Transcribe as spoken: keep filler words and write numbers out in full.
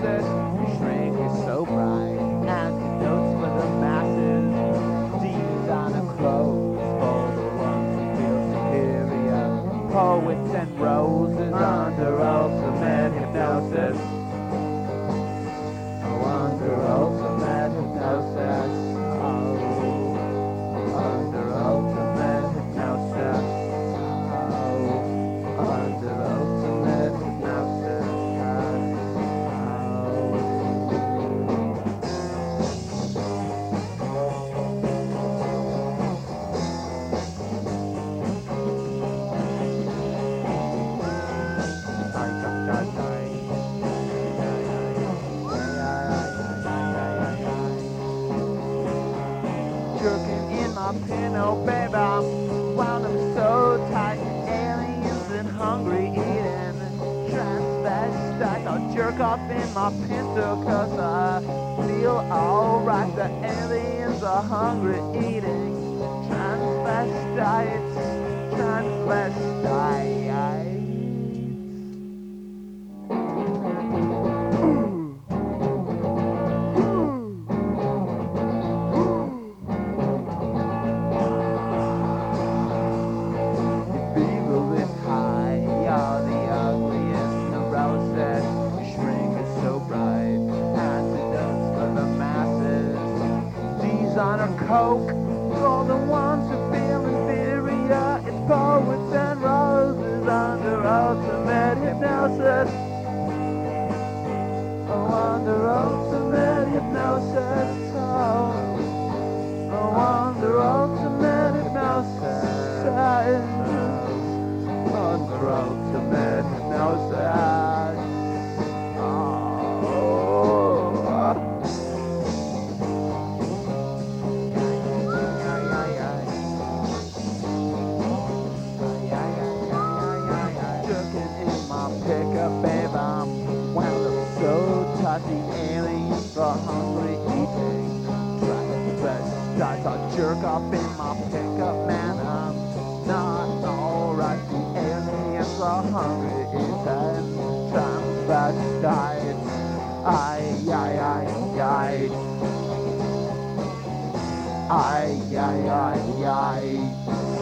hypnosis. Shrink is so bright. Antidotes for the masses. Designer clothes for the ones who feel superior. Poets and roses under ultimate hypnosis. Oh, under ultimate hypnosis. Oh, under ultimate hypnosis. Oh, under ultimate hypnosis. Jerking in my pin, oh baby, I'm wound up so tight. Aliens and hungry eating, transvestite. I'll jerk off in my pinto cause I feel alright. The aliens are hungry eating, transvestites, transvestites. Evil is high, you're the ugliest neurosis. Shrink is so bright, antidotes for the masses. Designer coke, for the ones who feel inferior. It's poets and roses under ultimate hypnosis. Oh, under ultimate hypnosis. Oh, oh under ultimate hypnosis. Under ultimate hypnosis. Oh. Jerking in my pickup, babe, I'm wound up so tight. The aliens are hungry eating. Transvestites, I jerk off in my pickup, man, I'm not alright. The aliens are hungry eating. Transvestites, ay, ay, ay, ay. Ay, ay, ay, ay.